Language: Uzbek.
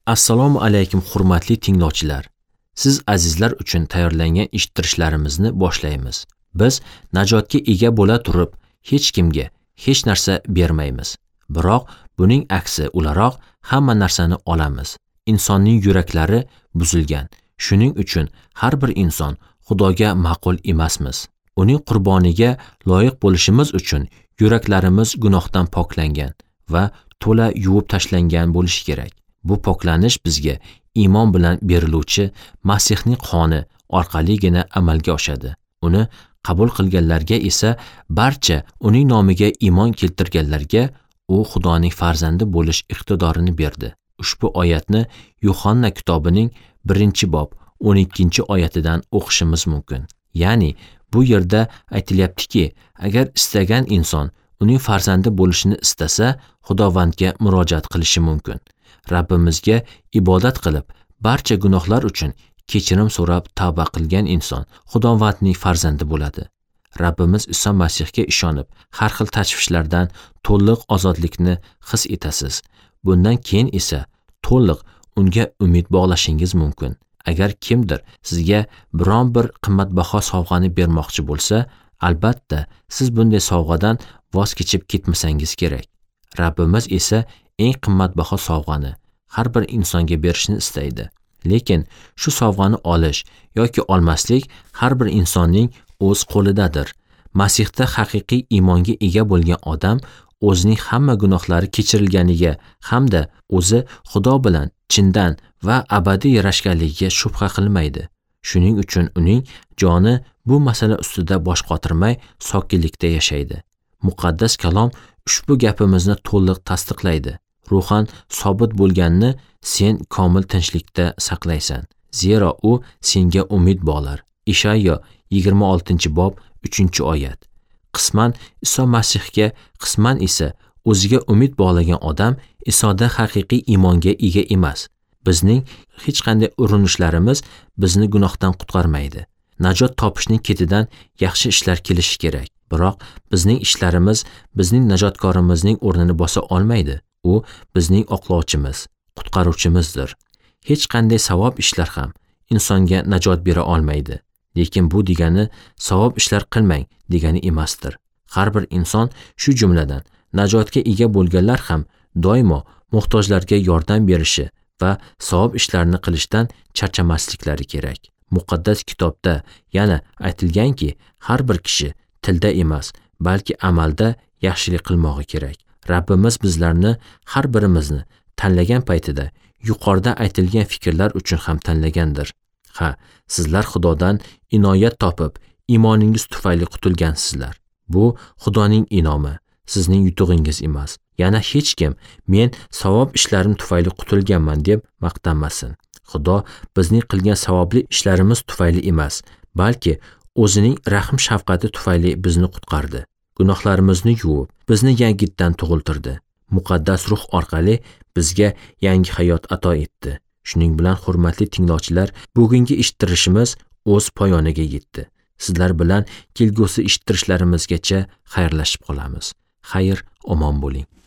Assalomu alaykum hurmatli tinglovchilar. Siz azizlar uchun tayyorlangan eshittirishlarimizni boshlaymiz. Biz najotga ega bo'la turib, hech kimga hech narsa bermaymiz. Biroq buning aksi o'laroq hamma narsani olamiz. Insonning yuraklari buzilgan. Shuning uchun har bir inson Xudoga ma'qul emasmiz. Uning qurboniga loyiq bo'lishimiz uchun yuraklarimiz gunohdan poklangan va to'la yuvib tashlangan bo'lishi kerak. Bu poklanish bizga iymon bilan beriluvchi Masihning qoni orqaligina amalga oshadi. Uni qabul qilganlarga esa barcha uning nomiga iymon keltirganlarga u Xudoning farzandi bo'lish iqtidorini berdi. Ushbu oyatni Yuhanna kitobining 1-bob 12-oyatidan o'qishimiz mumkin. Ya'ni bu yerda aytilyaptiki, agar istagan inson uning farzandi bo'lishini istasa, Xudovandga murojaat qilishi mumkin. Rabbimizga ibodat qilib, barcha gunohlar uchun kechirim so'rab tavba qilgan inson Xudovandning farzandi bo'ladi. Rabbimiz Iso Masihga ishonib, har xil tashvishlardan to'liq ozodlikni his etasiz. Bundan keyin esa to'liq unga umid bog'lashingiz mumkin. Agar kimdir sizga biron bir qimmatbaho sovg'ani bermoqchi bo'lsa, albatta siz bunday sovg'adan voz kechib ketmasangiz kerak. Rabbimiz esa eng qimmatbaho sovg'ani har bir insonga berishni istaydi. Lekin shu sovg'ani olish yoki olmaslik har bir insonning o'z qo'lidadir. Masihda haqiqiy iymonga ega bo'lgan odam o'zining hamma gunohlari kechirilganiga hamda o'zi Xudo bilan chindan va abadiy yarashganligiga shubha qilmaydi. Shuning uchun uning joni bu masala ustida bosh qotirmay sokinlikda yashaydi. Muqaddas kalom ushbu gapimizni to'liq tasdiqlaydi. Ruhan sobit bo'lganni sen komil tinchlikda saqlaysan. Zero u senga umid bog'lar. Ishaya 26-bob 3-oyat. Qisman Iso Masihga, qisman esa o'ziga umid bog'lagan odam Isoda haqiqiy iymonga ega emas. Bizning hech qanday urinishlarimiz bizni gunohdan qutqarmaydi. Najot topishning ketidan yaxshi ishlar kelishi kerak. Biroq bizning ishlarimiz bizning najotkorimizning o'rnini bosa olmaydi. U bizning oqlovchimiz, qutqaruvchimizdir. Hech qanday savob ishlar ham insonga najot bera olmaydi. Lekin bu degani savob ishlar qilmang degani emasdir. Har bir inson, shu jumladan najotga ega bo'lganlar ham doimo muhtojlarga yordam berishi va savob ishlarni qilishdan charchamasliklari kerak. Muqaddas kitobda yana aytilganki, har bir kishi tilda emas, balki amalda yaxshilik qilmog'i kerak. Rabbimiz bizlarni har birimizni tanlagan paytida yuqorida aytilgan fikrlar uchun ham tanlagandir. Ha, sizlar Xudodan inoyat topib, iymoningiz tufayli qutulgansizlar. Bu Xudoning inomi, sizning yutug'ingiz emas. Yana hech kim men savob ishlarim tufayli qutulganman deb maqtanmasin. Xudo bizning qilgan savobli ishlarimiz tufayli emas, balki o'zining rahm shafqati tufayli bizni qutqardi. Gunohlarimizni yuvib, bizni yangitdan tug'iltirdi. Muqaddas ruh orqali bizga yangi hayot ato etdi. Shuning bilan hurmatli tinglovchilar, bugungi eshittirishimiz o'z poyoniga yetdi. Sizlar bilan kelgusi eshittirishlarimizgacha xayrlashib qolamiz. Xayr, omon bo'ling.